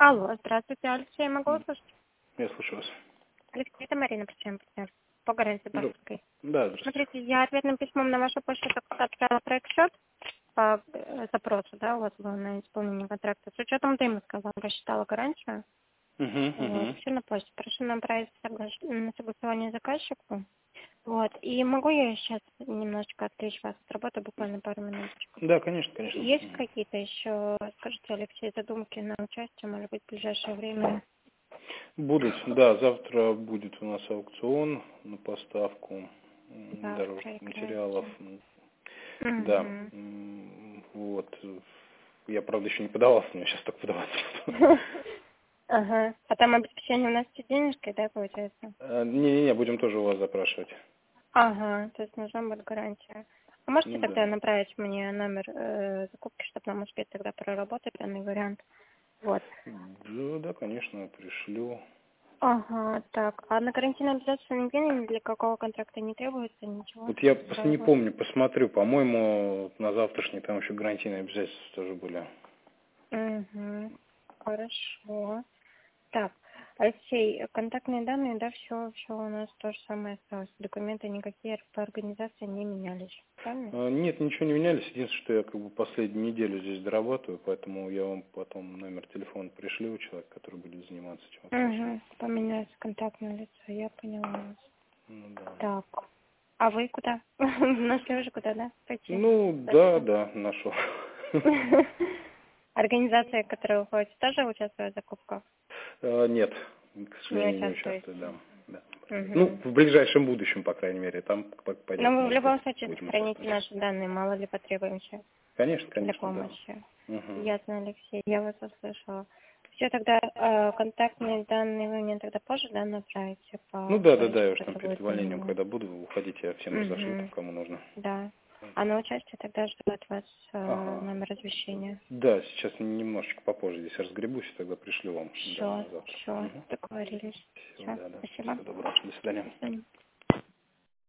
Алло, здравствуйте, Алексей, могу услышать? Я слушаю вас. Алексей, это Марина, партнер по гарантии Да, банковской. да, здравствуйте. Смотрите, я ответным письмом на вашу почту отправила проект-счет по запросу, да, у вас было на исполнение контракта. С учетом дымовска вам рассчитала гарантию. Вот, все на почту. Прошу направить на согласование заказчику. Вот, и могу я сейчас немножечко отвлечь вас от работы, буквально пару минуточек? Да, конечно, конечно. Есть какие-то еще, скажите, Алексей, задумки на участие, может быть, в ближайшее время? Будут, да, завтра будет у нас аукцион на поставку Да, дорожных материалов. прекрасно. Да, Угу. вот. Я, правда, еще не подавался, мне сейчас только подаваться. Ага. А там обеспечение у нас все денежкой, да, получается? Не-не-не, будем тоже у вас запрашивать. Ага, то есть нужна будет гарантия. А можете Ну да. тогда направить мне номер закупки, чтобы нам успеть тогда проработать данный вариант? Вот. Да, конечно, пришлю. Ага, так. А на карантин обязательно нигде ни для какого контракта не требуется ничего? Вот я просто не Сразу. помню, посмотрю. По-моему, на завтрашний там еще гарантийные обязательства тоже были. Угу. Хорошо. Так, Алексей, контактные данные, да, все у нас то же самое осталось. Документы никакие по организации не менялись. Правильно? Нет, ничего не менялись. Единственное, что я как бы последнюю неделю здесь дорабатываю, поэтому я вам потом номер телефона пришлю, человек, который будет заниматься этим вопросом. Угу. Поменяется контактное лицо, я поняла вас. Ну да. Так. А вы куда? Нашли уже куда, да? Пойти? Ну да, нашел. Организация, которая уходит, тоже участвует в закупках? Нет, к Не сожалению, не участвует. участвую, да. Да. Ну, Угу. в ближайшем будущем, по крайней мере, там Но пойдет, вы в может быть, любом случае будем сохраните участвовать. наши данные, мало ли потребуемся Конечно, для конечно, да. помощи. Угу. Ясно, Алексей, я вас услышала. Все, тогда контактные данные вы мне тогда позже, да, направите Ну по да, я выручке, уж там которая перед будет увольнением, заменена. когда буду уходить, я всем разошлю, там, Угу. кому нужно. Да. А на участие тогда жду от вас Ага. номер размещения. Да, сейчас немножечко попозже здесь разгребусь, и тогда пришлю вам, да, Все, на завтра. все, договорились. Все, Все, да. спасибо. Всего доброго. До свидания. До свидания.